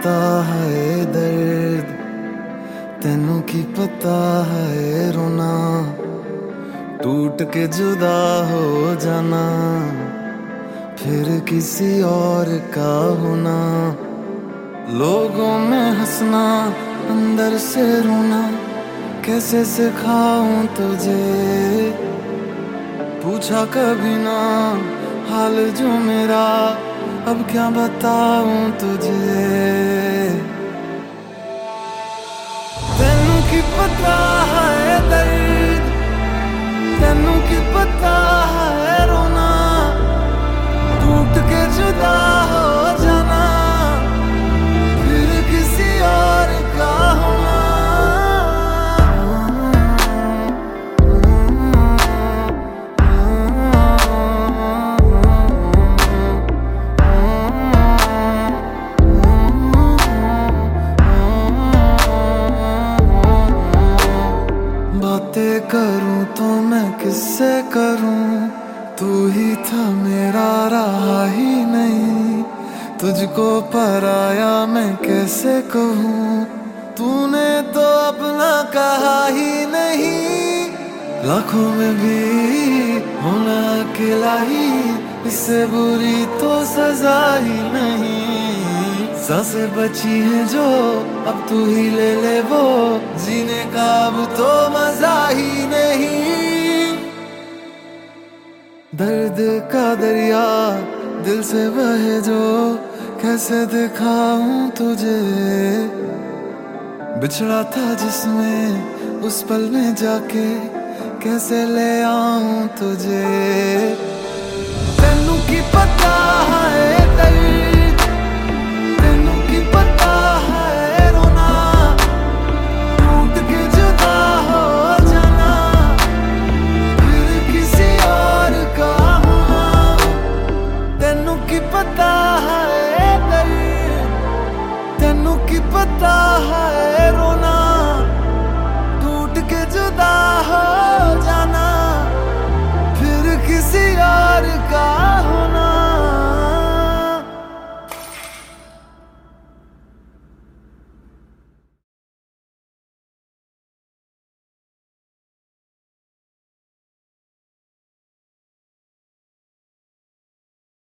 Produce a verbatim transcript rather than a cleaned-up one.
पता है दर्द, तेनू की पता है रोना, टूट के जुदा हो जाना, फिर किसी और का होना। लोगों में हंसना, अंदर से रोना, कैसे सिखाऊं तुझे, पूछा कभी ना हाल जो मेरा, अब क्या बताऊं तुझे। तेनू की पता है दर्द, तेनू की पता है रोना, टूट के जुदा हो जाना, फिर किसी और का होना। बातें करूं तो मैं किससे करूं, तू ही था मेरा रहा ही नहीं, तुझको पराया मैं कैसे कहूं, तूने तो अपना कहा ही नहीं। लाखों में भी होना अकेला ही, इससे बुरी तो सजा ही नहीं। सांसें बची हैं जो अब तू ही ले ले वो, जीने का अब तो मजा ही नहीं। दर्द का दरिया दिल से बहे जो, कैसे दिखाऊं तुझे, बिछड़ा था जिसमें उस पल में जाके, कैसे ले आऊं तुझे। तेनू की पता